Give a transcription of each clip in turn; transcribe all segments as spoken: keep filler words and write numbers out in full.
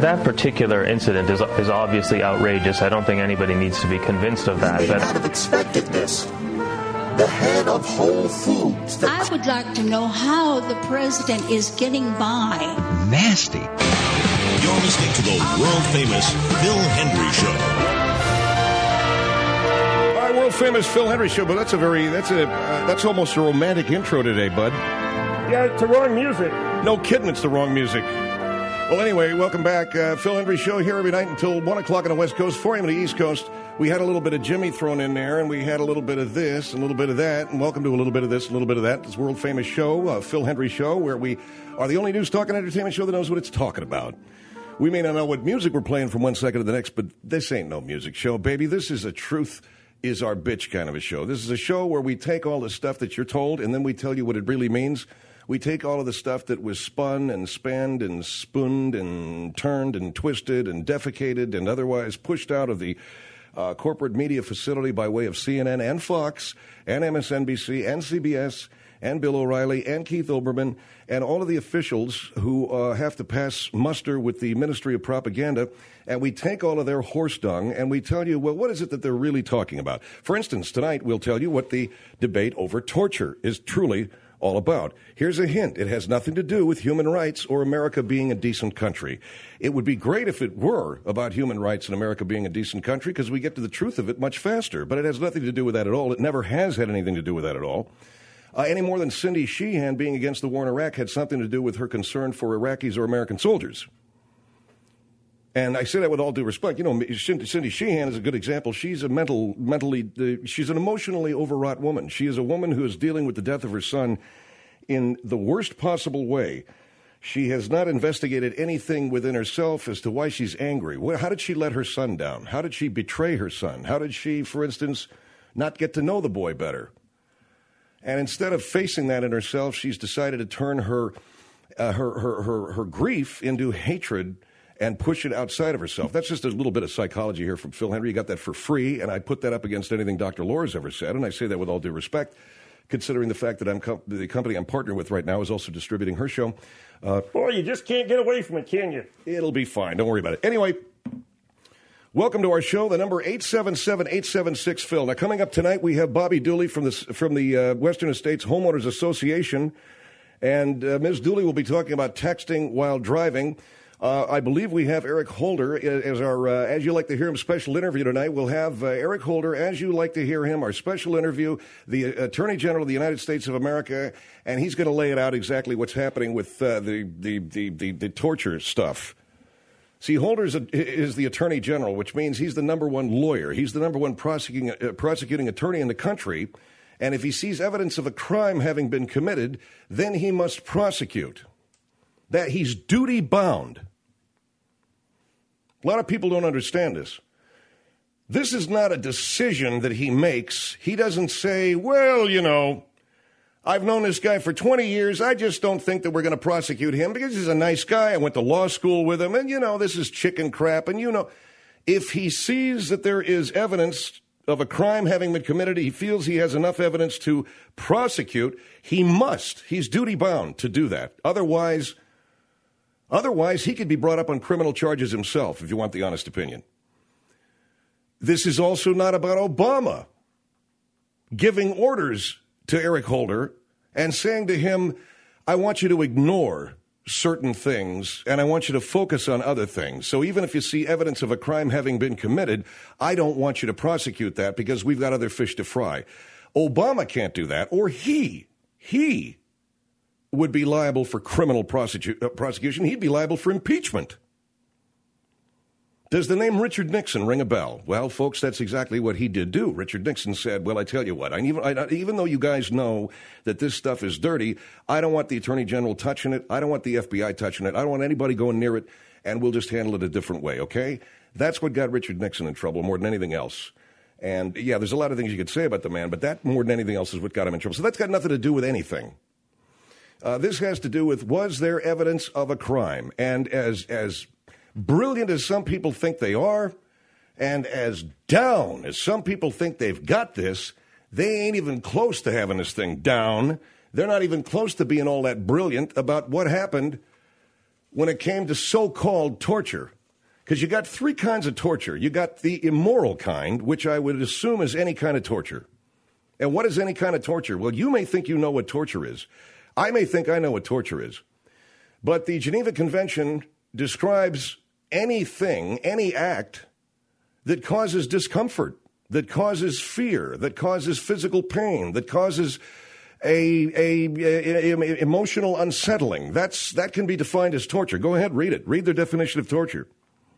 that particular incident is is obviously outrageous. I don't think anybody needs to be convinced of that. But out of expectedness, the head of Whole Foods. I would like to know how the president is getting by. Nasty. You're listening to the world-famous Phil Hendrie Show. All right, world-famous Phil Hendrie Show, but that's a very, that's a, uh, that's almost a romantic intro today, bud. Yeah, it's the wrong music. No kidding, it's the wrong music. Well, anyway, welcome back. Uh, Phil Hendrie Show here every night until one o'clock on the West Coast, four a.m. on the East Coast. We had a little bit of Jimmy thrown in there, and we had a little bit of this, and a little bit of that, and welcome to a little bit of this, a little bit of that. It's a world-famous show, uh, Phil Hendrie Show, where we are the only news, talk, and entertainment show that knows what it's talking about. We may not know what music we're playing from one second to the next, but this ain't no music show, baby. This is a truth is our bitch kind of a show. This is a show where we take all the stuff that you're told, and then we tell you what it really means. We take all of the stuff that was spun and spanned and spooned and turned and twisted and defecated and otherwise pushed out of the uh, corporate media facility by way of C N N and Fox and M S N B C and C B S and Bill O'Reilly and Keith Olbermann and all of the officials who uh, have to pass muster with the Ministry of Propaganda. And we take all of their horse dung and we tell you, well, what is it that they're really talking about? For instance, tonight we'll tell you what the debate over torture is truly all about. Here's a hint. It has nothing to do with human rights or America being a decent country. It would be great if it were about human rights and America being a decent country because we get to the truth of it much faster. But it has nothing to do with that at all. It never has had anything to do with that at all. Uh, any more than Cindy Sheehan being against the war in Iraq had something to do with her concern for Iraqis or American soldiers. And I say that with all due respect. You know, Cindy Sheehan is a good example. She's a mental, mentally, uh, she's an emotionally overwrought woman. She is a woman who is dealing with the death of her son in the worst possible way. She has not investigated anything within herself as to why she's angry. Well, how did she let her son down? How did she betray her son? How did she, for instance, not get to know the boy better? And instead of facing that in herself, she's decided to turn her, uh, her, her, her, her grief into hatred and push it outside of herself. That's just a little bit of psychology here from Phil Hendrie. You got that for free, and I put that up against anything Doctor Laura's ever said, and I say that with all due respect, considering the fact that I'm com- the company I'm partnered with right now is also distributing her show. Uh, Boy, you just can't get away from it, can you? It'll be fine. Don't worry about it. Anyway, welcome to our show. The number eight seven seven, eight seven six, Phil. Now, coming up tonight, we have Bobby Dooley from the, from the uh, Western Estates Homeowners Association, and uh, Miz Dooley will be talking about texting while driving. Uh, I believe we have Eric Holder as our, uh, as you like to hear him, special interview tonight. We'll have uh, Eric Holder, as you like to hear him, our special interview, the Attorney General of the United States of America, and he's going to lay it out exactly what's happening with uh, the, the, the, the, the torture stuff. See, Holder is, a, is the Attorney General, which means he's the number one lawyer. He's the number one prosecuting, uh, prosecuting attorney in the country, and if he sees evidence of a crime having been committed, then he must prosecute. That he's duty bound. A lot of people don't understand this. This is not a decision that he makes. He doesn't say, well, you know, I've known this guy for twenty years. I just don't think that we're going to prosecute him because he's a nice guy. I went to law school with him, and, you know, this is chicken crap. And, you know, if he sees that there is evidence of a crime having been committed, he feels he has enough evidence to prosecute, he must. He's duty bound to do that. Otherwise... Otherwise, he could be brought up on criminal charges himself, if you want the honest opinion. This is also not about Obama giving orders to Eric Holder and saying to him, I want you to ignore certain things and I want you to focus on other things. So even if you see evidence of a crime having been committed, I don't want you to prosecute that because we've got other fish to fry. Obama can't do that, or he, he would be liable for criminal prosecu- uh, prosecution. He'd be liable for impeachment. Does the name Richard Nixon ring a bell? Well, folks, that's exactly what he did do. Richard Nixon said, well, I tell you what, I even, I, even though you guys know that this stuff is dirty, I don't want the Attorney General touching it. I don't want the F B I touching it. I don't want anybody going near it, and we'll just handle it a different way, okay? That's what got Richard Nixon in trouble more than anything else. And, yeah, there's a lot of things you could say about the man, but that more than anything else is what got him in trouble. So that's got nothing to do with anything. Uh, this has to do with, was there evidence of a crime? And as as brilliant as some people think they are, and as down as some people think they've got this, they ain't even close to having this thing down. They're not even close to being all that brilliant about what happened when it came to so-called torture. Because you got three kinds of torture. You got the immoral kind, which I would assume is any kind of torture. And what is any kind of torture? Well, you may think you know what torture is. I may think I know what torture is. But the Geneva Convention describes anything, any act that causes discomfort, that causes fear, that causes physical pain, that causes a, a, a, a emotional unsettling. That's, that can be defined as torture. Go ahead, read it. Read their definition of torture.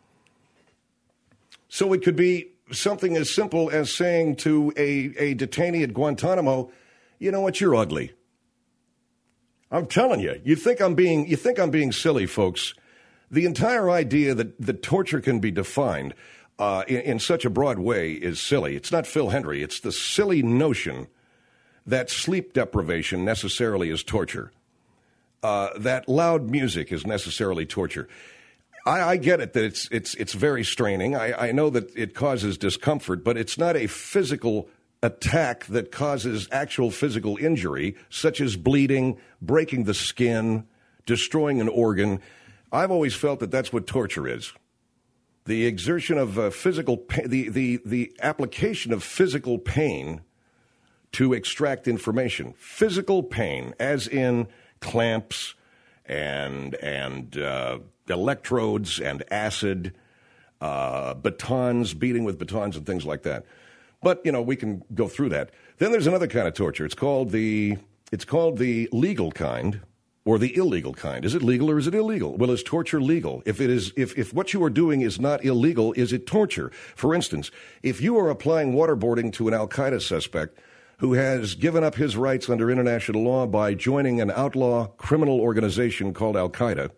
So it could be something as simple as saying to a, a detainee at Guantanamo, you know what, you're ugly. I'm telling you, you think I'm being, you think I'm being silly, folks. The entire idea that, that torture can be defined uh, in, in such a broad way is silly. It's not Phil Hendry. It's the silly notion that sleep deprivation necessarily is torture, uh, that loud music is necessarily torture. I, I get it that it's it's it's very straining. I, I know that it causes discomfort, but it's not a physical attack that causes actual physical injury, such as bleeding, breaking the skin, destroying an organ. I've always felt that that's what torture is. The exertion of uh, physical pain, the, the, the application of physical pain to extract information. Physical pain, as in clamps and and uh, electrodes and acid, uh, batons, beating with batons and things like that. But, you know, we can go through that. Then there's another kind of torture. It's called the it's called the legal kind or the illegal kind. Is it legal or is it illegal? Well, is torture legal? If it is, if, if what you are doing is not illegal, is it torture? For instance, if you are applying waterboarding to an Al-Qaeda suspect who has given up his rights under international law by joining an outlaw criminal organization called Al-Qaeda,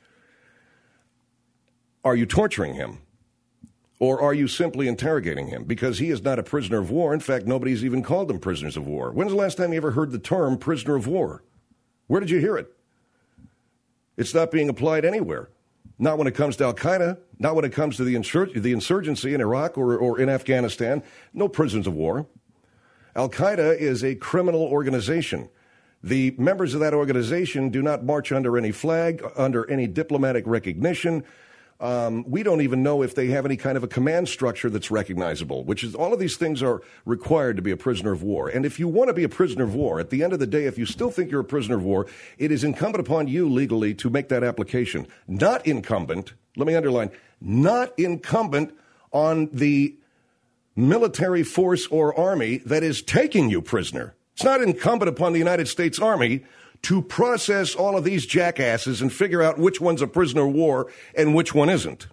are you torturing him? Or are you simply interrogating him? Because he is not a prisoner of war. In fact, nobody's even called them prisoners of war. When's the last time you ever heard the term prisoner of war? Where did you hear it? It's not being applied anywhere. Not when it comes to Al-Qaeda, not when it comes to the, insur- the insurgency in Iraq or, or in Afghanistan. No prisoners of war. Al-Qaeda is a criminal organization. The members of that organization do not march under any flag, under any diplomatic recognition. Um, we don't even know if they have any kind of a command structure that's recognizable, which is all of these things are required to be a prisoner of war. And if you want to be a prisoner of war, at the end of the day, if you still think you're a prisoner of war, it is incumbent upon you legally to make that application. Not incumbent, let me underline, not incumbent on the military force or army that is taking you prisoner. It's not incumbent upon the United States Army to process all of these jackasses and figure out which one's a prisoner of war and which one isn't.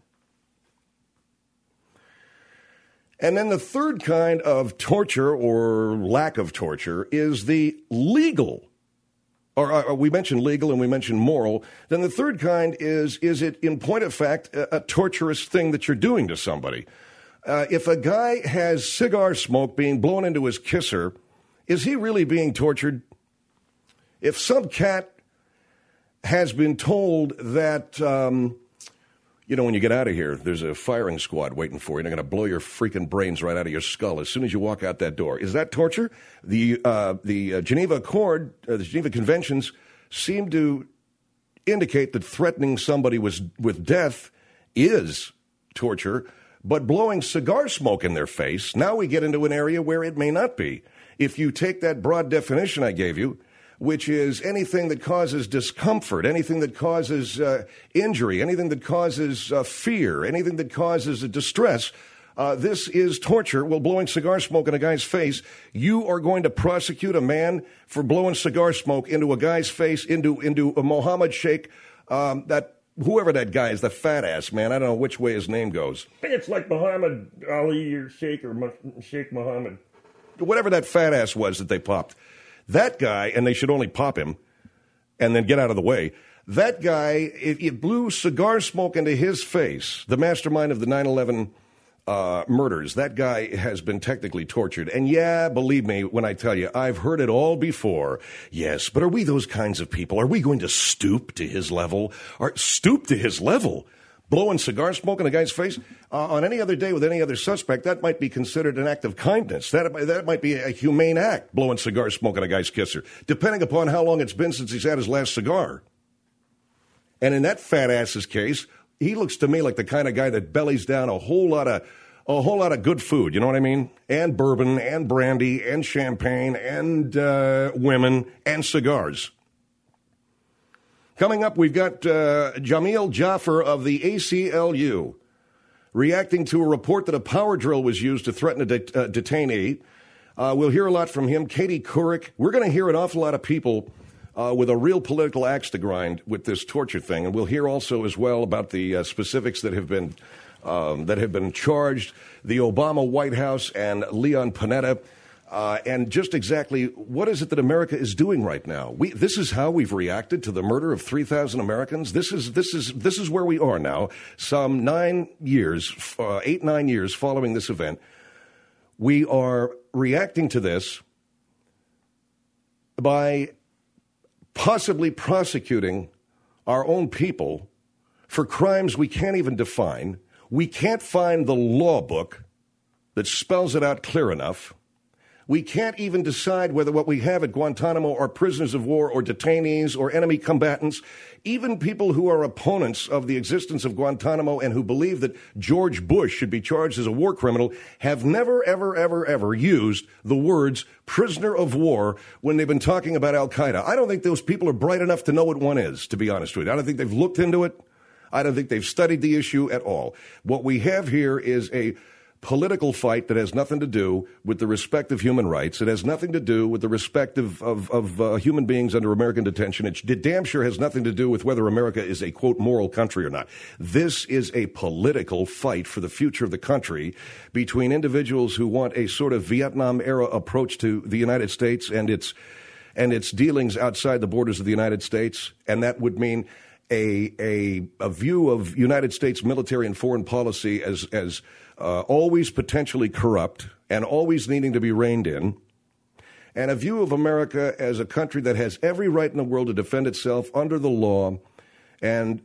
And then the third kind of torture or lack of torture is the legal, or uh, we mentioned legal and we mentioned moral. Then the third kind is, is it in point of fact a, a torturous thing that you're doing to somebody? Uh, if a guy has cigar smoke being blown into his kisser, is he really being tortured? If some cat has been told that, um, you know, when you get out of here, there's a firing squad waiting for you, and they're going to blow your freaking brains right out of your skull as soon as you walk out that door. Is that torture? The uh, the uh, Geneva Accord, uh, the Geneva Conventions seem to indicate that threatening somebody with, with death is torture, but blowing cigar smoke in their face, now we get into an area where it may not be. If you take that broad definition I gave you, which is anything that causes discomfort, anything that causes uh, injury, anything that causes uh, fear, anything that causes distress, uh, this is torture. Well, blowing cigar smoke in a guy's face, you are going to prosecute a man for blowing cigar smoke into a guy's face, into into a Mohammed Sheikh, um, that whoever that guy is, the fat ass man. I don't know which way his name goes. I think it's like Muhammad Ali or Sheikh or Mu- Sheikh Mohammed. Whatever that fat ass was that they popped. That guy, and they should only pop him and then get out of the way. That guy, it, it blew cigar smoke into his face, the mastermind of the nine eleven uh, murders. That guy has been technically tortured. And yeah, believe me when I tell you, I've heard it all before. Yes, but are we those kinds of people? Are we going to stoop to his level? Or stoop to his level? Blowing cigar smoke in a guy's face? Uh, on any other day with any other suspect, that might be considered an act of kindness. That, that might be a humane act, blowing cigar smoke in a guy's kisser, depending upon how long it's been since he's had his last cigar. And in that fat ass's case, he looks to me like the kind of guy that bellies down a whole lot of a whole lot of good food. You know what I mean? And bourbon, and brandy, and champagne, and uh, women, and cigars. Coming up, we've got uh, Jamil Jaffer of the A C L U reacting to a report that a power drill was used to threaten a det- uh, detainee. Uh, we'll hear a lot from him. Katie Couric. We're going to hear an awful lot of people uh, with a real political axe to grind with this torture thing. And we'll hear also as well about the uh, specifics that have been um, that have been charged, the Obama White House and Leon Panetta. Uh, and just exactly what is it that America is doing right now? We, this is how we've reacted to the murder of three thousand Americans. This is this is this is where we are now. Some nine years, uh, eight nine years following this event, we are reacting to this by possibly prosecuting our own people for crimes we can't even define. We can't find the law book that spells it out clear enough. We can't even decide whether what we have at Guantanamo are prisoners of war or detainees or enemy combatants. Even people who are opponents of the existence of Guantanamo and who believe that George Bush should be charged as a war criminal have never, ever, ever, ever used the words prisoner of war when they've been talking about al-Qaeda. I don't think those people are bright enough to know what one is, to be honest with you. I don't think they've looked into it. I don't think they've studied the issue at all. What we have here is a political fight that has nothing to do with the respect of human rights. It has nothing to do with the respect of, of, of uh, human beings under American detention. It damn sure has nothing to do with whether America is a, quote, moral country or not. This is a political fight for the future of the country between individuals who want a sort of Vietnam-era approach to the United States and its, and its dealings outside the borders of the United States, and that would mean a, a, a view of United States military and foreign policy as, as Uh, always potentially corrupt and always needing to be reined in, and a view of America as a country that has every right in the world to defend itself under the law, and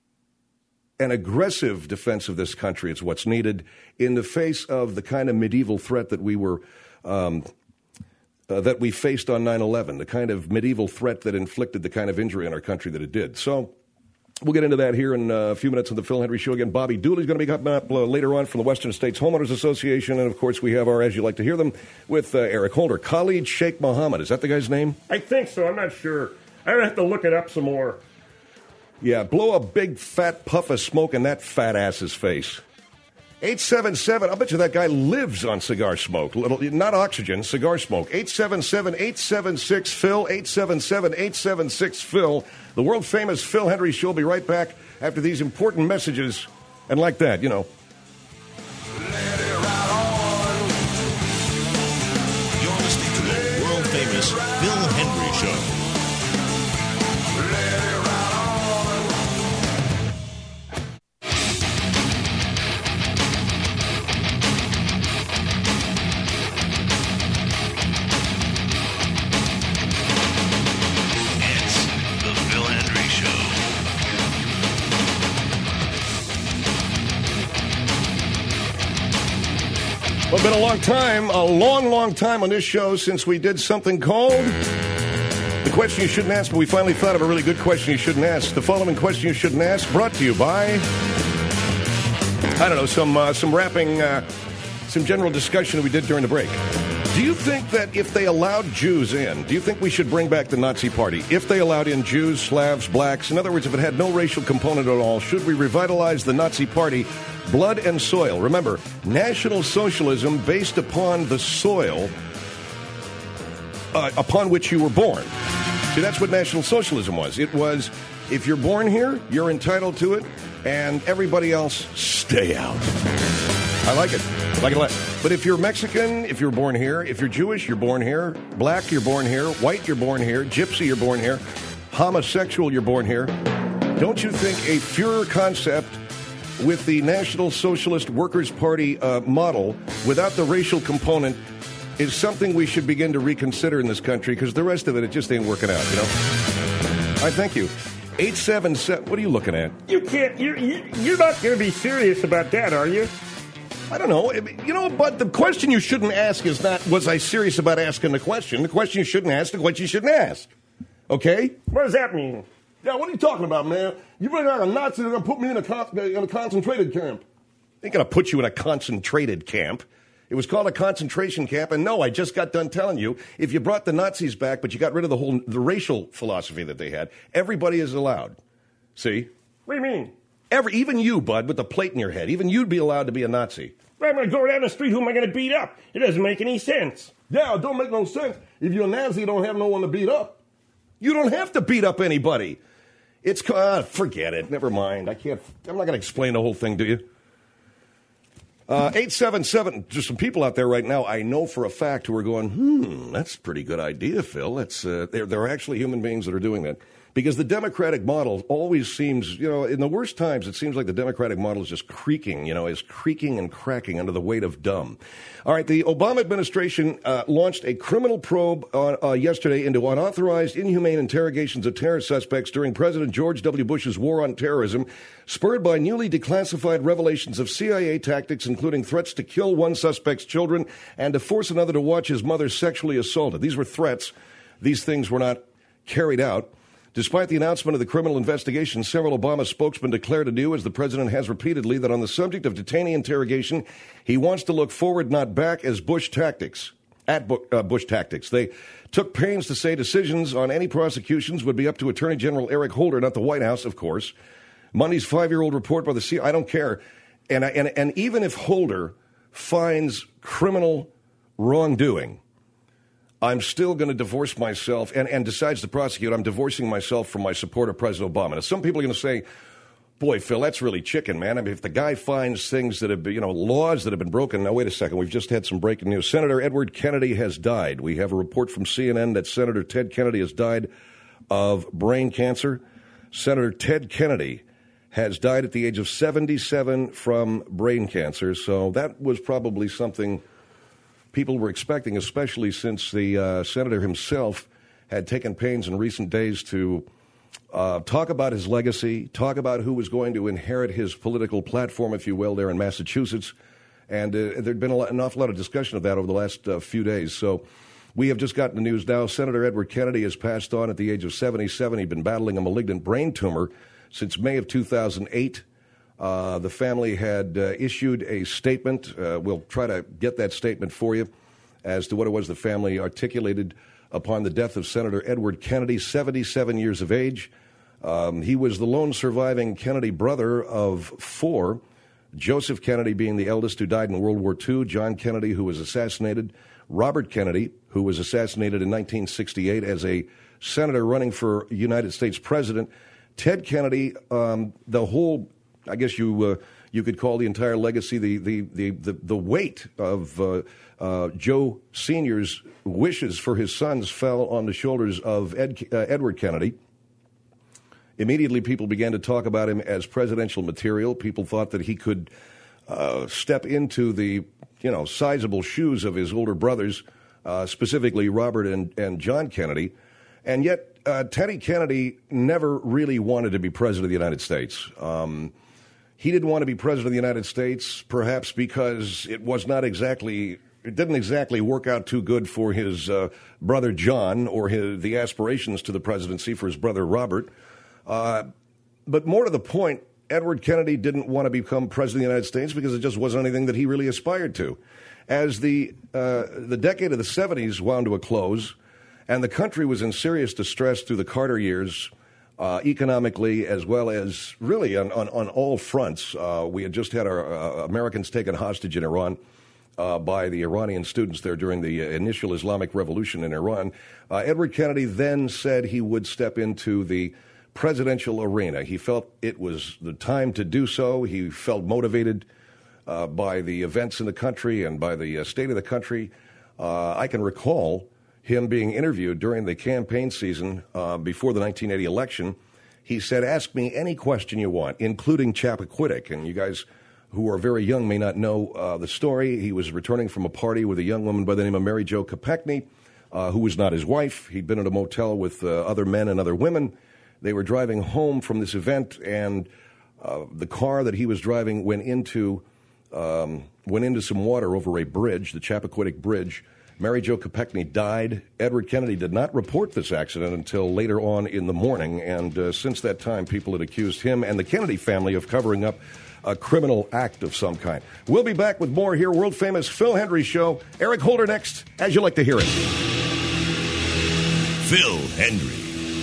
an aggressive defense of this country is what's needed in the face of the kind of medieval threat that we were um, uh, that we faced on nine eleven, the kind of medieval threat that inflicted the kind of injury on our country that it did. So we'll get into that here in a few minutes on the Phil Henry Show. Again, Bobby Dooley's going to be coming up uh, later on from the Western States Homeowners Association. And, of course, we have our, as you like to hear them, with uh, Eric Holder. Khalid Sheikh Mohammed. Is that the guy's name? I think so. I'm not sure. I would have to look it up some more. Yeah, blow a big fat puff of smoke in that fat ass's face. eight seven seven, I'll bet you that guy lives on cigar smoke. Little, not oxygen, cigar smoke. eight seven seven, eight seven six, Phil, eight seven seven, eight seven six, Phil. The world-famous Phil Henry Show will be right back after these important messages. And like that, you know. You're listening to the world-famous Phil Henry Show. Well, it's been a long time, a long, long time on this show since we did something called The Question You Shouldn't Ask, but we finally thought of a really good question you shouldn't ask. The following question you shouldn't ask, brought to you by, I don't know, some uh, some rapping, uh, some general discussion that we did during the break. Do you think that if they allowed Jews in, do you think we should bring back the Nazi Party? If they allowed in Jews, Slavs, blacks, in other words, if it had no racial component at all, should we revitalize the Nazi Party? Blood and soil. Remember, National Socialism based upon the soil uh, upon which you were born. See, that's what National Socialism was. It was, if you're born here, you're entitled to it, and everybody else, stay out. I like it. I like it a lot. But if you're Mexican, if you're born here, if you're Jewish, you're born here, black, you're born here, white, you're born here, gypsy, you're born here, homosexual, you're born here. Don't you think a Führer concept with the National Socialist Workers' Party uh, model, without the racial component, is something we should begin to reconsider in this country, because the rest of it, it just ain't working out, you know? All right, thank you. eight seven seven, what are you looking at? You can't, you're, you're not going to be serious about that, are you? I don't know. You know, but the question you shouldn't ask is not, was I serious about asking the question? The question you shouldn't ask, the question you shouldn't ask. Okay? What does that mean? Yeah, what are you talking about, man? You bring out a Nazi, they're going to put me in a, con- in a concentrated camp. They're going to put you in a concentrated camp. It was called a concentration camp, and no, I just got done telling you, if you brought the Nazis back, but you got rid of the whole the racial philosophy that they had, everybody is allowed. See? What do you mean? Every, even you, bud, with the plate in your head, even you'd be allowed to be a Nazi. I'm going to go down the street, who am I going to beat up? It doesn't make any sense. Yeah, it don't make no sense. If you're a Nazi, you don't have no one to beat up. You don't have to beat up anybody. It's, uh, forget it, never mind. I can't, I'm not going to explain the whole thing to you. Uh, eight seven seven, there's some people out there right now I know for a fact who are going, hmm, that's a pretty good idea, Phil. That's, uh, there, there are actually human beings that are doing that. Because the Democratic model always seems, you know, in the worst times, it seems like the Democratic model is just creaking, you know, is creaking and cracking under the weight of dumb. All right, the Obama administration uh, launched a criminal probe on, uh, yesterday into unauthorized, inhumane interrogations of terror suspects during President George W. Bush's war on terrorism, spurred by newly declassified revelations of C I A tactics, including threats to kill one suspect's children and to force another to watch his mother sexually assaulted. These were threats. These things were not carried out. Despite the announcement of the criminal investigation, several Obama spokesmen declared anew, as the president has repeatedly, that on the subject of detainee interrogation, he wants to look forward, not back, as Bush tactics, at uh, Bush tactics. They took pains to say decisions on any prosecutions would be up to Attorney General Eric Holder, not the White House, of course. Monday's five-year-old report by the C I A, I don't care. And, and, and even if Holder finds criminal wrongdoing, I'm still going to divorce myself, and, and decides to prosecute, I'm divorcing myself from my support of President Obama. Now, some people are going to say, boy, Phil, that's really chicken, man. I mean, if the guy finds things that have been, you know, laws that have been broken. Now, wait a second. We've just had some breaking news. Senator Edward Kennedy has died. We have a report from C N N that Senator Ted Kennedy has died of brain cancer. Senator Ted Kennedy has died at the age of seventy-seven from brain cancer. So that was probably something people were expecting, especially since the uh, senator himself had taken pains in recent days to uh, talk about his legacy, talk about who was going to inherit his political platform, if you will, there in Massachusetts. And uh, there'd been a lot, an awful lot of discussion of that over the last uh, few days. So we have just gotten the news now. Senator Edward Kennedy has passed on at the age of seventy-seven. He'd been battling a malignant brain tumor since May of two thousand eight. Uh, the family had uh, issued a statement. Uh, we'll try to get that statement for you as to what it was the family articulated upon the death of Senator Edward Kennedy, seventy-seven years of age. Um, he was the lone surviving Kennedy brother of four, Joseph Kennedy being the eldest, who died in World War Two, John Kennedy, who was assassinated, Robert Kennedy, who was assassinated in nineteen sixty-eight as a senator running for United States president, Ted Kennedy, um, the whole I guess you uh, you could call the entire legacy the the the the, the weight of uh, uh, Joe Senior's wishes for his sons fell on the shoulders of Ed, uh, Edward Kennedy. Immediately, people began to talk about him as presidential material. People thought that he could uh, step into the you know sizable shoes of his older brothers, uh, specifically Robert and, and John Kennedy, and yet uh, Teddy Kennedy never really wanted to be president of the United States. Um, He didn't want to be president of the United States, perhaps because it was not exactly, it didn't exactly work out too good for his uh, brother John, or his, the aspirations to the presidency for his brother Robert. Uh, but more to the point, Edward Kennedy didn't want to become president of the United States because it just wasn't anything that he really aspired to. As the uh, the decade of the seventies wound to a close, and the country was in serious distress through the Carter years, Uh, economically, as well as really on, on, on all fronts. Uh, we had just had our uh, Americans taken hostage in Iran uh, by the Iranian students there during the initial Islamic Revolution in Iran. Uh, Edward Kennedy then said he would step into the presidential arena. He felt it was the time to do so. He felt motivated uh, by the events in the country and by the uh, state of the country. Uh, I can recall him being interviewed during the campaign season uh, before the nineteen eighty election. He said, ask me any question you want, including Chappaquiddick. And you guys who are very young may not know uh, the story. He was returning from a party with a young woman by the name of Mary Jo Kopechne, uh, who was not his wife. He'd been at a motel with uh, other men and other women. They were driving home from this event, and uh, the car that he was driving went into, um, went into some water over a bridge, the Chappaquiddick Bridge. Mary Jo Kopechne died. Edward Kennedy did not report this accident until later on in the morning, and uh, since that time, people had accused him and the Kennedy family of covering up a criminal act of some kind. We'll be back with more here. World-famous Phil Hendrie Show. Eric Holder next, as you like to hear it. Phil Hendrie.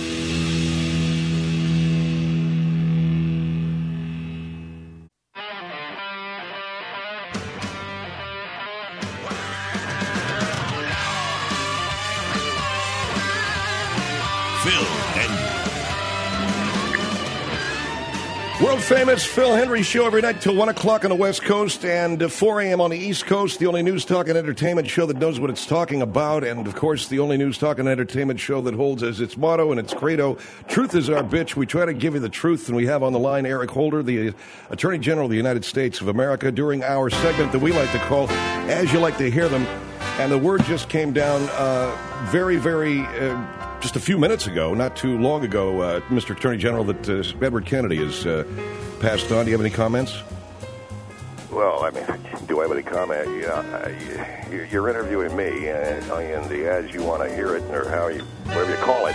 World-famous Phil Hendrie Show every night till one o'clock on the West Coast and uh, four a.m. on the East Coast, the only news, talk, and entertainment show that knows what it's talking about, and, of course, the only news, talk, and entertainment show that holds as its motto and its credo, truth is our bitch. We try to give you the truth, and we have on the line Eric Holder, the Attorney General of the United States of America, during our segment that we like to call As You Like to Hear Them. And the word just came down uh, very, very... Uh, just a few minutes ago, not too long ago, uh, Mister Attorney General, that uh, Edward Kennedy has uh, passed on. Do you have any comments? Well, I mean, do I have any comment? Yeah, uh, you're interviewing me uh, in the As You Want to Hear It, or how you, whatever you call it,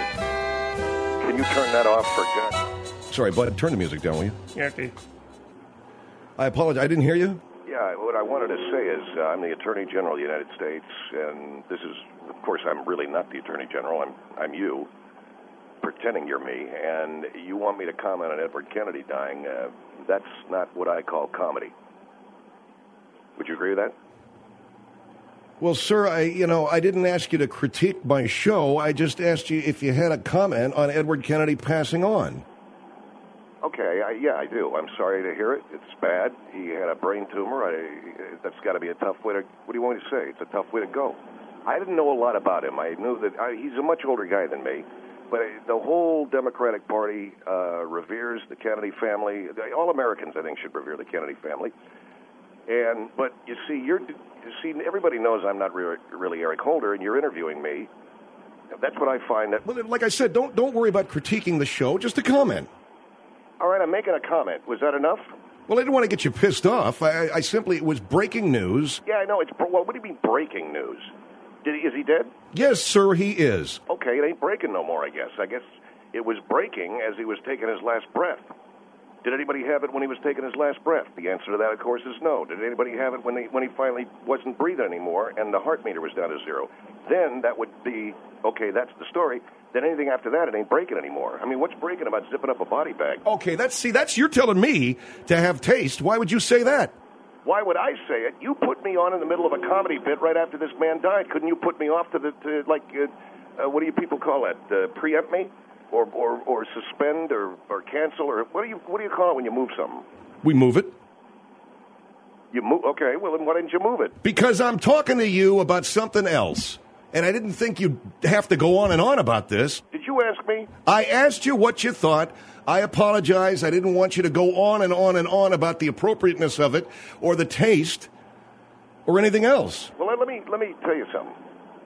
and can you turn that off for God? Sorry, bud, turn the music down, will you? Yeah, okay. I apologize. I didn't hear you. Yeah, what I wanted to say is uh, I'm the Attorney General of the United States, and this is, of course, I'm really not the Attorney General. I'm I'm you, pretending you're me, and you want me to comment on Edward Kennedy dying. Uh, that's not what I call comedy. Would you agree with that? Well, sir, I you know I didn't ask you to critique my show. I just asked you if you had a comment on Edward Kennedy passing on. Okay, I, yeah, I do. I'm sorry to hear it. It's bad. He had a brain tumor. I, that's got to be a tough way to... What do you want me to say? It's a tough way to go. I didn't know a lot about him. I knew that... I, he's a much older guy than me. But the whole Democratic Party uh, reveres the Kennedy family. All Americans, I think, should revere the Kennedy family. And But, you see, you're... You see, everybody knows I'm not re- really Eric Holder, and you're interviewing me. That's what I find that... Well, like I said, don't don't worry about critiquing the show. Just a comment. All right, I'm making a comment. Was that enough? Well, I didn't want to get you pissed off. I, I simply, it was breaking news. Yeah, I know. It's well, what do you mean breaking news? Did he, is he dead? Yes, sir, he is. Okay, it ain't breaking no more, I guess. I guess it was breaking as he was taking his last breath. Did anybody have it when he was taking his last breath? The answer to that, of course, is no. Did anybody have it when he, when he finally wasn't breathing anymore and the heart meter was down to zero? Then that would be, okay, that's the story. Then anything after that, it ain't breaking anymore. I mean, what's breaking about zipping up a body bag? Okay, that's see, that's you're telling me to have taste. Why would you say that? Why would I say it? You put me on in the middle of a comedy bit right after this man died. Couldn't you put me off to the, to, like, uh, uh, what do you people call that? Uh, preempt me? Or, or or suspend or, or cancel? Or what do you what do you call it when you move something? We move it. You move? Okay, well, then why didn't you move it? Because I'm talking to you about something else. And I didn't think you'd have to go on and on about this. Did you ask me? I asked you what you thought. I apologize. I didn't want you to go on and on and on about the appropriateness of it or the taste or anything else. Well, let me let me tell you something.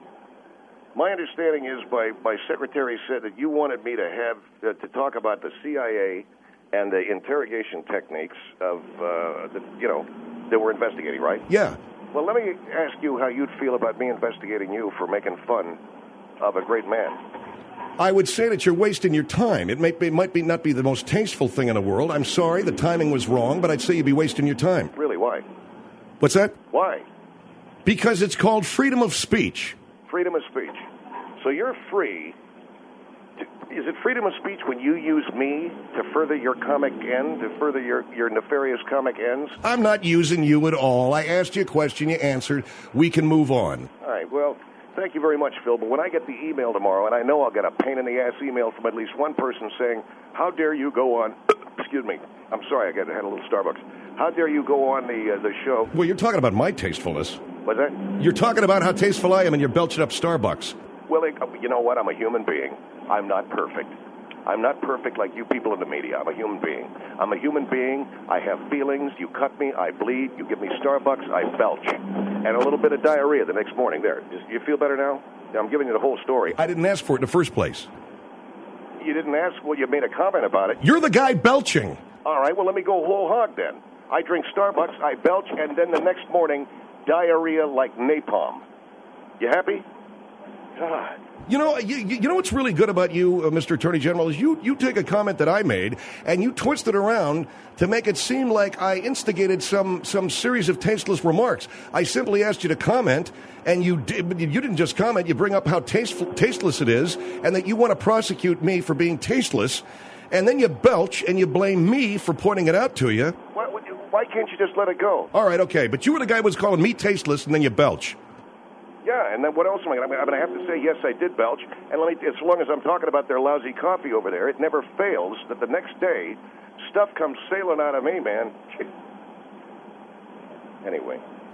My understanding is by my secretary said that you wanted me to have uh, to talk about the C I A and the interrogation techniques of uh, the, you know that we're investigating, right? Yeah. Well, let me ask you how you'd feel about me investigating you for making fun of a great man. I would say that you're wasting your time. It might be, might be not be the most tasteful thing in the world. I'm sorry, the timing was wrong, but I'd say you'd be wasting your time. Really? Why? What's that? Why? Because it's called freedom of speech. Freedom of speech. So you're free. To, is it freedom of speech when you use me to further your comic end, to further your, your nefarious comic ends? I'm not using you at all. I asked you a question, you answered. We can move on. All right, well, thank you very much, Phil. But when I get the email tomorrow, and I know I'll get a pain-in-the-ass email from at least one person saying, how dare you go on... Excuse me. I'm sorry, I got, had a little Starbucks. How dare you go on the uh, the show? Well, you're talking about my tastefulness. What's that? You're talking about how tasteful I am, and you're belching up Starbucks. Well, you know what? I'm a human being. I'm not perfect. I'm not perfect like you people in the media. I'm a human being. I'm a human being. I have feelings. You cut me, I bleed. You give me Starbucks, I belch. And a little bit of diarrhea the next morning. There. Do you feel better now? I'm giving you the whole story. I didn't ask for it in the first place. You didn't ask? Well, you made a comment about it. You're the guy belching. All right, well, let me go whole hog then. I drink Starbucks, I belch, and then the next morning, diarrhea like napalm. You happy? God. You know, you, you know what's really good about you, uh, Mister Attorney General, is you, you take a comment that I made and you twist it around to make it seem like I instigated some, some series of tasteless remarks. I simply asked you to comment, and you did, you didn't just comment. You bring up how tasteful, tasteless it is, and that you want to prosecute me for being tasteless, and then you belch and you blame me for pointing it out to you. Why, would you, why can't you just let it go? All right, okay, but you were the guy who was calling me tasteless, and then you belch. Yeah, and then what else am I going to... I'm going to have to say, yes, I did belch. And let me, as long as I'm talking about their lousy coffee over there, it never fails that the next day, stuff comes sailing out of me, man. Anyway.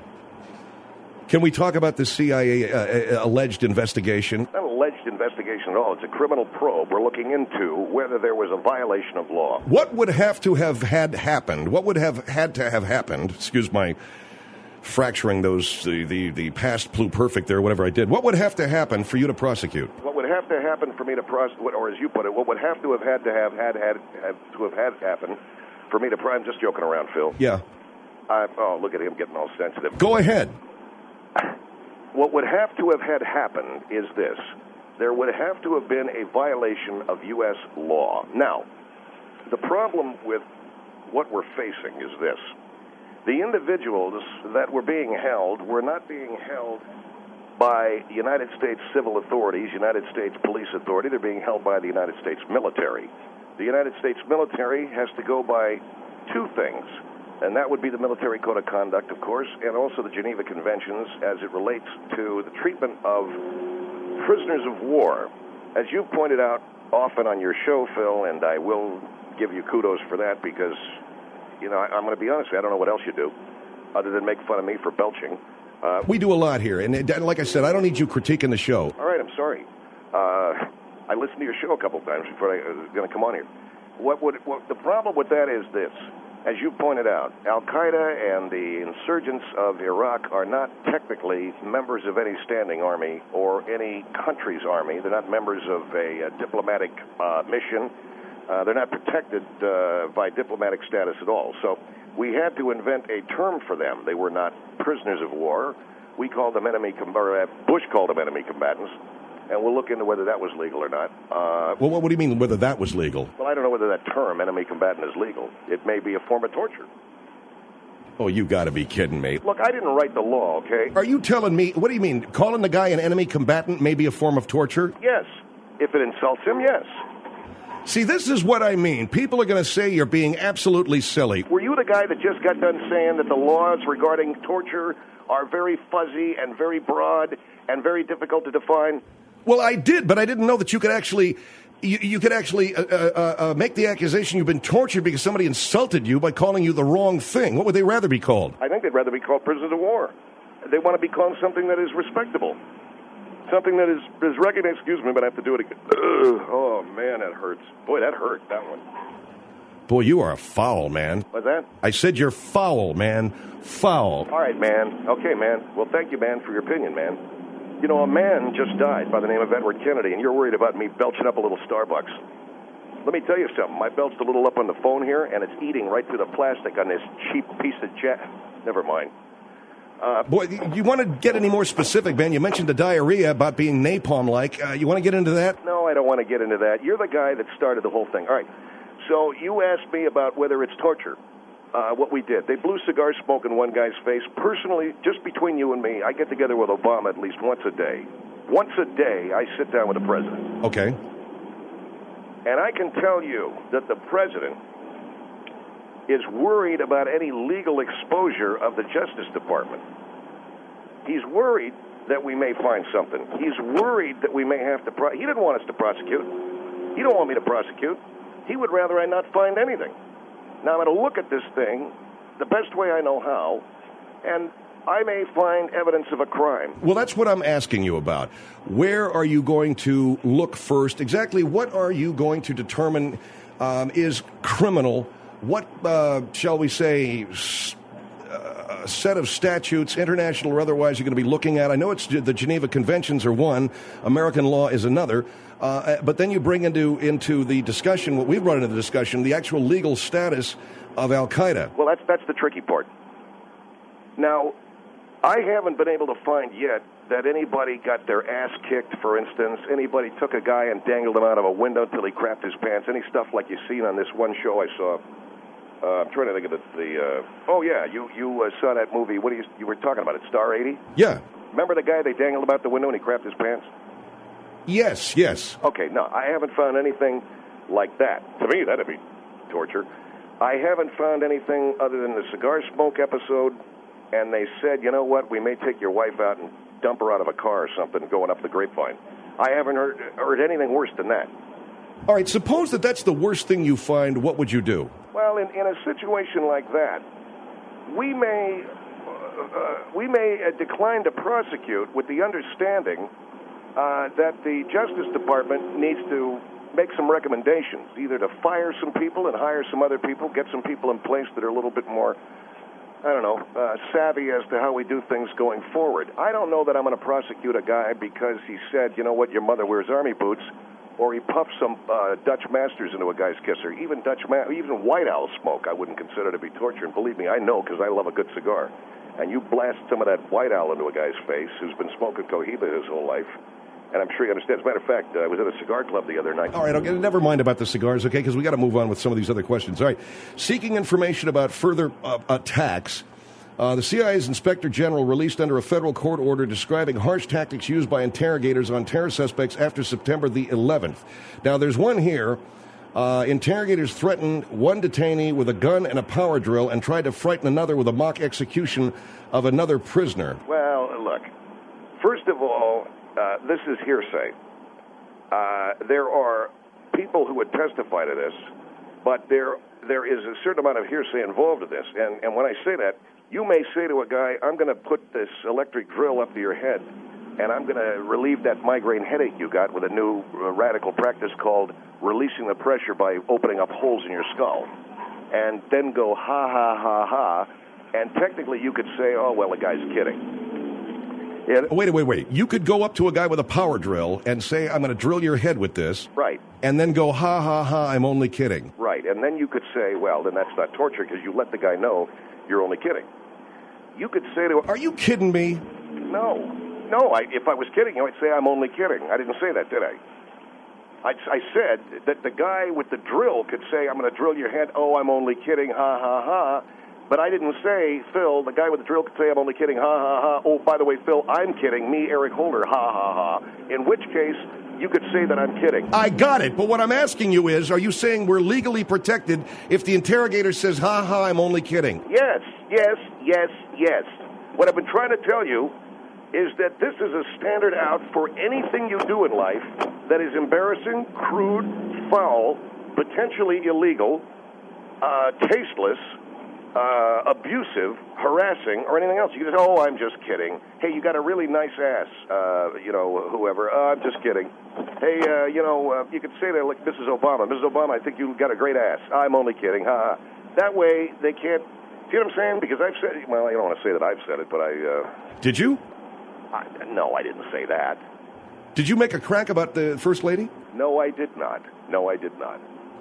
Can we talk about the C I A uh, alleged investigation? Not an alleged investigation at all. It's a criminal probe. We're looking into whether there was a violation of law. What would have to have had happened? What would have had to have happened? Excuse my... fracturing those, the, the, the past pluperfect there, whatever I did. What would have to happen for you to prosecute? What would have to happen for me to prosecute, or as you put it, what would have to have had to have had, had, had to have had happen for me to, I'm just joking around, Phil. Yeah. I, oh, look at him getting all sensitive. Go ahead. What would have to have had happened is this. There would have to have been a violation of U S law. Now, the problem with what we're facing is this. The individuals that were being held were not being held by United States civil authorities, United States police authority. They're being held by the United States military. The United States military has to go by two things, and that would be the Military Code of Conduct, of course, and also the Geneva Conventions as it relates to the treatment of prisoners of war. As you've pointed out often on your show, Phil, and I will give you kudos for that because... You know, I, I'm going to be honest, I don't know what else you do other than make fun of me for belching. Uh, we do a lot here, and it, like I said, I don't need you critiquing the show. All right, I'm sorry. Uh, I listened to your show a couple times before I was going to come on here. What would what, the problem with that is this. As you pointed out, Al-Qaeda and the insurgents of Iraq are not technically members of any standing army or any country's army. They're not members of a, a diplomatic uh, mission. Uh, they're not protected uh, by diplomatic status at all. So we had to invent a term for them. They were not prisoners of war. We called them enemy, com- or, uh, Bush called them enemy combatants, and we'll look into whether that was legal or not. Uh, well, what do you mean, whether that was legal? Well, I don't know whether that term, enemy combatant, is legal. It may be a form of torture. Oh, you got to be kidding me. Look, I didn't write the law, okay? Are you telling me, what do you mean, calling the guy an enemy combatant may be a form of torture? Yes. If it insults him, yes. See, this is what I mean. People are going to say you're being absolutely silly. Were you the guy that just got done saying that the laws regarding torture are very fuzzy and very broad and very difficult to define? Well, I did, but I didn't know that you could actually... You, you could actually uh, uh, uh, make the accusation you've been tortured because somebody insulted you by calling you the wrong thing. What would they rather be called? I think they'd rather be called prisoners of war. They want to be called something that is respectable. Something that is, is recognized. Excuse me, but I have to do it again. Ugh. Oh, man, that hurts. Boy, that hurt, that one. Boy, you are a foul, man. What's that? I said you're foul, man. Foul. All right, man. Okay, man. Well, thank you, man, for your opinion, man. You know, a man just died by the name of Edward Kennedy, and you're worried about me belching up a little Starbucks. Let me tell you something. I belched a little up on the phone here, and it's eating right through the plastic on this cheap piece of jet. Never mind. Uh, Boy, you want to get any more specific, man? You mentioned the diarrhea about being napalm-like. Uh, you want to get into that? No, I don't want to get into that. You're the guy that started the whole thing. All right. So you asked me about whether it's torture, uh, what we did. They blew cigar smoke in one guy's face. Personally, just between you and me, I get together with Obama at least once a day. Once a day, I sit down with the president. Okay. And I can tell you that the president is worried about any legal exposure of the Justice Department. He's worried that we may find something. He's worried that we may have to... Pro- he didn't want us to prosecute. He don't want me to prosecute. He would rather I not find anything. Now, I'm going to look at this thing the best way I know how, and I may find evidence of a crime. Well, that's what I'm asking you about. Where are you going to look first? Exactly what are you going to determine um, is criminal? What, uh, shall we say, uh, set of statutes, international or otherwise, you're going to be looking at? I know it's the Geneva Conventions are one, American law is another, uh, but then you bring into into the discussion, what we've brought into the discussion, the actual legal status of Al-Qaeda. Well, that's that's the tricky part. Now, I haven't been able to find yet that anybody got their ass kicked, for instance, anybody took a guy and dangled him out of a window until he crapped his pants, any stuff like you've seen on this one show I saw. Uh, I'm trying to think of the, the uh, oh yeah, you you uh, saw that movie, what do you, you were talking about it, Star eighty? Yeah. Remember the guy they dangled him out the window and he crapped his pants? Yes, yes. Okay, no, I haven't found anything like that. To me, that'd be torture. I haven't found anything other than the cigar smoke episode, and they said, you know what, we may take your wife out and dump her out of a car or something going up the grapevine. I haven't heard, heard anything worse than that. All right, suppose that that's the worst thing you find. What would you do? Well, in, in a situation like that, we may uh, uh, we may uh, decline to prosecute with the understanding uh, that the Justice Department needs to make some recommendations, either to fire some people and hire some other people, get some people in place that are a little bit more, I don't know, uh, savvy as to how we do things going forward. I don't know that I'm going to prosecute a guy because he said, you know what, your mother wears army boots, or he puffed some uh, Dutch Masters into a guy's kisser. Even Dutch, Ma- even White Owl smoke I wouldn't consider to be torture, and believe me, I know because I love a good cigar. And you blast some of that White Owl into a guy's face who's been smoking Cohiba his whole life, and I'm sure you understand. As a matter of fact, uh, I was at a cigar club the other night. All right, okay, never mind about the cigars, okay, because we got to move on with some of these other questions. All right, seeking information about further uh, attacks, uh, the C I A's Inspector General released under a federal court order describing harsh tactics used by interrogators on terror suspects after September the eleventh. Now, there's one here. Uh, interrogators threatened one detainee with a gun and a power drill and tried to frighten another with a mock execution of another prisoner. Well, look, first of all, uh, this is hearsay. Uh, there are people who would testify to this, but there there is a certain amount of hearsay involved in this. And, and when I say that, you may say to a guy, I'm going to put this electric drill up to your head, and I'm going to relieve that migraine headache you got with a new uh, radical practice called releasing the pressure by opening up holes in your skull. And then go, ha, ha, ha, ha. And technically you could say, oh, well, the guy's kidding. It, wait, wait, wait. You could go up to a guy with a power drill and say, I'm going to drill your head with this. Right. And then go, ha, ha, ha, I'm only kidding. Right. And then you could say, well, then that's not torture because you let the guy know you're only kidding. You could say to him, are you kidding me? No. No, I, if I was kidding you, I'd say I'm only kidding. I didn't say that, did I? I, I said that the guy with the drill could say, I'm going to drill your head, oh, I'm only kidding, ha, ha, ha. But I didn't say, Phil, the guy with the drill could say, I'm only kidding, ha, ha, ha. Oh, by the way, Phil, I'm kidding, me, Eric Holder, ha, ha, ha. In which case, you could say that I'm kidding. I got it, but what I'm asking you is, are you saying we're legally protected if the interrogator says, ha, ha, I'm only kidding? Yes, yes, yes, yes. What I've been trying to tell you is that this is a standard out for anything you do in life that is embarrassing, crude, foul, potentially illegal, uh, tasteless, uh, abusive, harassing, or anything else. You can say, oh, I'm just kidding. Hey, you got a really nice ass, uh, you know, whoever. Uh, I'm just kidding. Hey, uh, you know, uh, you could say that like Missus Obama. Missus Obama, I think you got a great ass. I'm only kidding. Ha ha. That way, they can't. See what I'm saying? Because I've said, well, I don't want to say that I've said it, but I... Uh, Did you? I, no, I didn't say that. Did you make a crack about the First Lady? No, I did not. No, I did not.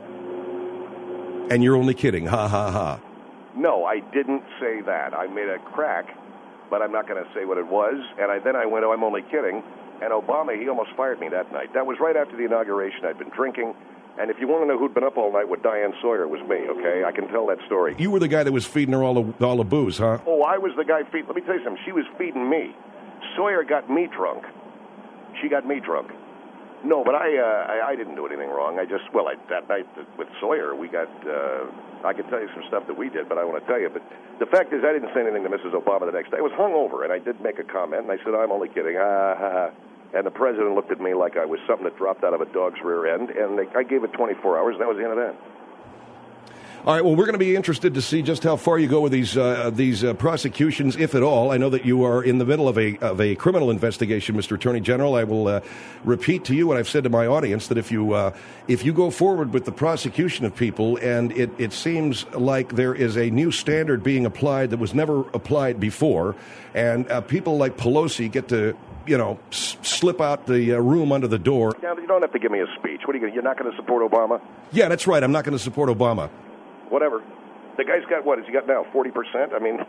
And you're only kidding. Ha, ha, ha. No, I didn't say that. I made a crack, but I'm not going to say what it was. And I, then I went, oh, I'm only kidding. And Obama, he almost fired me that night. That was right after the inauguration. I'd been drinking. And if you want to know who'd been up all night with Diane Sawyer, it was me, okay? I can tell that story. You were the guy that was feeding her all the, all the booze, huh? Oh, I was the guy feeding. Let me tell you something. She was feeding me. Sawyer got me drunk. She got me drunk. No, but I, uh, I, I didn't do anything wrong. I just, well, I, that night with Sawyer, we got, uh, I can tell you some stuff that we did, but I want to tell you. But the fact is, I didn't say anything to Missus Obama the next day. I was hungover, and I did make a comment, and I said, I'm only kidding. Ha, ha, ha. And the president looked at me like I was something that dropped out of a dog's rear end, and they, I gave it twenty-four hours, and that was the end of that. All right, well, we're going to be interested to see just how far you go with these uh, these uh, prosecutions, if at all. I know that you are in the middle of a of a criminal investigation, Mister Attorney General. I will uh, repeat to you what I've said to my audience, that if you uh, if you go forward with the prosecution of people, and it, it seems like there is a new standard being applied that was never applied before, and uh, people like Pelosi get to, you know, s- slip out the uh, room under the door. Now, you don't have to give me a speech. What are you going to, you're not going to support Obama? Yeah, that's right. I'm not going to support Obama. Whatever. The guy's got, what has he got now, forty percent? I mean,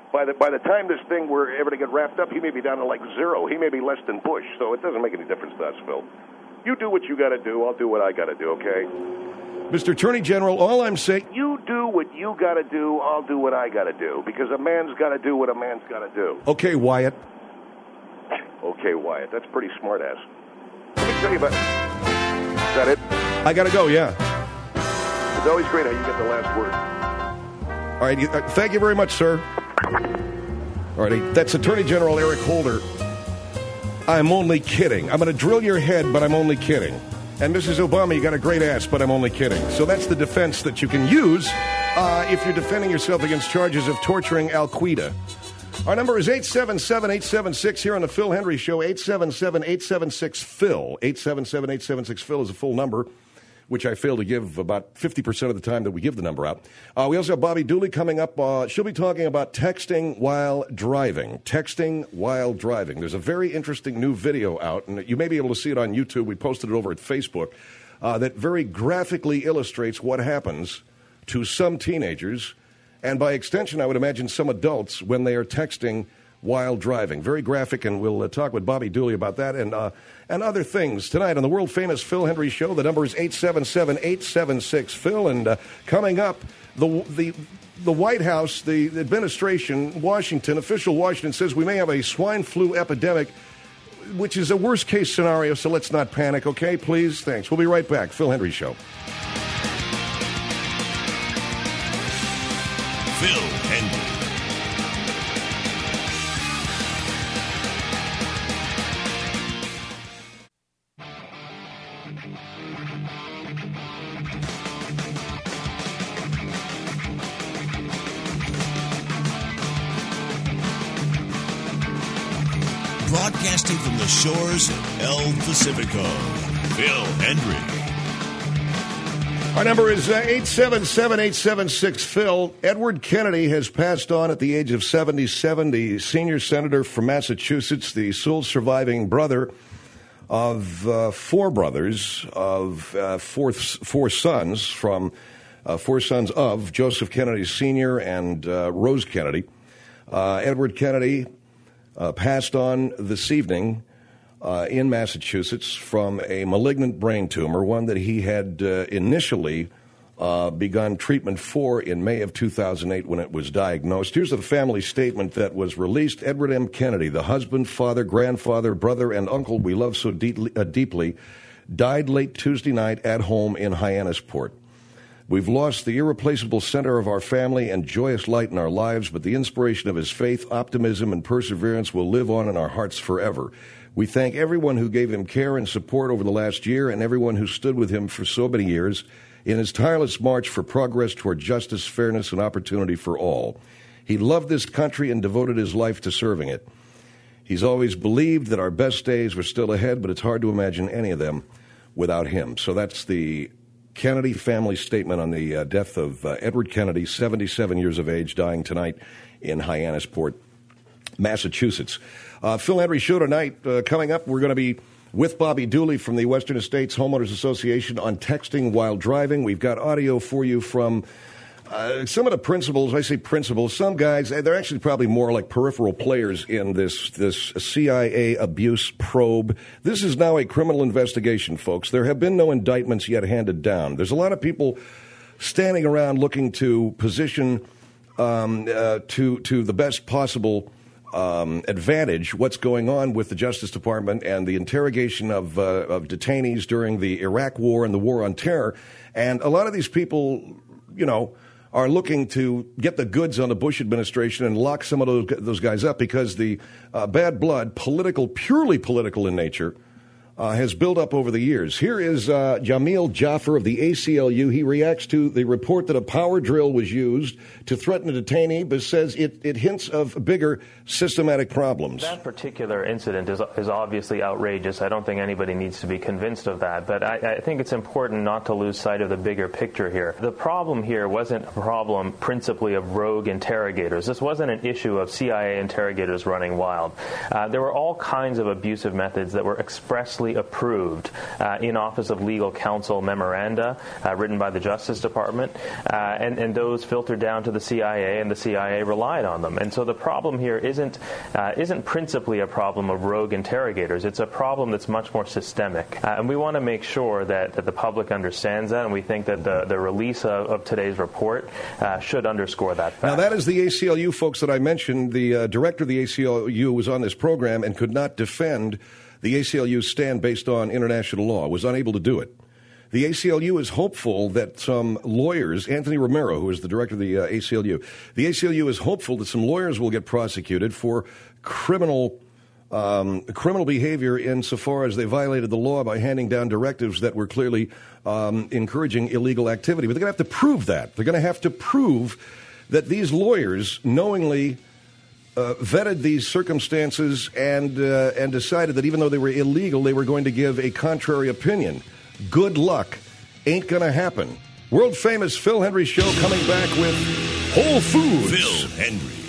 By the by the time this thing were ever to get wrapped up, he may be down to like zero. He may be less than Bush, so it doesn't make any difference to us, Phil. You do what you got to do. I'll do what I got to do, okay? Mister Attorney General, all I'm saying... You do what you got to do. I'll do what I got to do, because a man's got to do what a man's got to do. Okay, Wyatt. Okay, Wyatt. That's pretty smart-ass. Let me tell you about... Is that it? I got to go, yeah. It's always great how you get the last word. All right, uh, thank you very much, sir. All right, that's Attorney General Eric Holder. I'm only kidding. I'm going to drill your head, but I'm only kidding. And Missus Obama, you got a great ass, but I'm only kidding. So that's the defense that you can use uh, if you're defending yourself against charges of torturing Al-Qaeda. Our number is eight seven seven, eight seven six here on the Phil Hendry Show, eight seven seven, eight seven six, Phil. eight seven seven, eight seven six, Phil is a full number, which I fail to give about fifty percent of the time that we give the number out. Uh, we also have Bobby Dooley coming up. Uh, she'll be talking about texting while driving. Texting while driving. There's a very interesting new video out, and you may be able to see it on YouTube. We posted it over at Facebook, uh, that very graphically illustrates what happens to some teenagers, and by extension, I would imagine some adults, when they are texting while driving. Very graphic, and we'll uh, talk with Bobby Dooley about that and uh, and other things tonight on the world-famous Phil Hendry Show. The number is eight seven seven, eight seven six, Phil. And uh, coming up, the the the White House, the, the administration, Washington, official Washington says we may have a swine flu epidemic, which is a worst-case scenario, so let's not panic, okay? Please, thanks. We'll be right back. Phil Hendry Show. Phil Hendry. Broadcasting from the shores of El Pacifico, Phil Hendry. Our number is uh, eight seven seven, eight seven six, Phil. Edward Kennedy has passed on at the age of seventy-seven, the senior senator from Massachusetts, the sole surviving brother of uh, four brothers, of uh, four, four sons from uh, four sons of Joseph Kennedy Senior and uh, Rose Kennedy. Uh, Edward Kennedy uh, passed on this evening Uh, in Massachusetts from a malignant brain tumor, one that he had uh, initially uh, begun treatment for in May of two thousand eight when it was diagnosed. Here's the family statement that was released. Edward M. Kennedy, the husband, father, grandfather, brother, and uncle we love so deeply, uh, deeply died late Tuesday night at home in Hyannisport. We've lost the irreplaceable center of our family and joyous light in our lives, but the inspiration of his faith, optimism, and perseverance will live on in our hearts forever. We thank everyone who gave him care and support over the last year and everyone who stood with him for so many years in his tireless march for progress toward justice, fairness, and opportunity for all. He loved this country and devoted his life to serving it. He's always believed that our best days were still ahead, but it's hard to imagine any of them without him. So that's the Kennedy family statement on the uh, death of uh, Edward Kennedy, seventy-seven years of age, dying tonight in Hyannisport, Massachusetts. Uh, Phil Hendry Show tonight. Uh, coming up, we're going to be with Bobby Dooley from the Western Estates Homeowners Association on texting while driving. We've got audio for you from uh, some of the principals. I say principals. Some guys, they're actually probably more like peripheral players in this, this C I A abuse probe. This is now a criminal investigation, folks. There have been no indictments yet handed down. There's a lot of people standing around looking to position um, uh, to, to the best possible Um, advantage what's going on with the Justice Department and the interrogation of, uh, of detainees during the Iraq War and the War on Terror. And a lot of these people, you know, are looking to get the goods on the Bush administration and lock some of those, those guys up because the uh, bad blood, political, purely political in nature, uh, has built up over the years. Here is uh, Jamil Jaffer of the A C L U. He reacts to the report that a power drill was used to threaten a detainee, but says it, it hints of bigger systematic problems. That particular incident is, is obviously outrageous. I don't think anybody needs to be convinced of that, but I, I think it's important not to lose sight of the bigger picture here. The problem here wasn't a problem principally of rogue interrogators. This wasn't an issue of C I A interrogators running wild. Uh, there were all kinds of abusive methods that were expressly actually approved uh, in Office of Legal Counsel memoranda uh, written by the Justice Department, uh, and, and those filtered down to the C I A, and the C I A relied on them. And so the problem here isn't uh, isn't principally a problem of rogue interrogators. It's a problem that's much more systemic. Uh, and we want to make sure that, that the public understands that, and we think that the, the release of, of today's report uh, should underscore that fact. Now, that is the A C L U folks that I mentioned. The uh, director of the A C L U was on this program and could not defend the A C L U's stand based on international law, was unable to do it. The A C L U is hopeful that some lawyers, Anthony Romero, who is the director of the uh, A C L U, the A C L U is hopeful that some lawyers will get prosecuted for criminal um, criminal behavior insofar as they violated the law by handing down directives that were clearly um, encouraging illegal activity. But they're going to have to prove that. They're going to have to prove that these lawyers knowingly uh, vetted these circumstances and uh, and decided that even though they were illegal, they were going to give a contrary opinion. Good luck. Ain't going to happen. World famous Phil Hendrie Show coming back with Whole Foods. Phil Hendrie.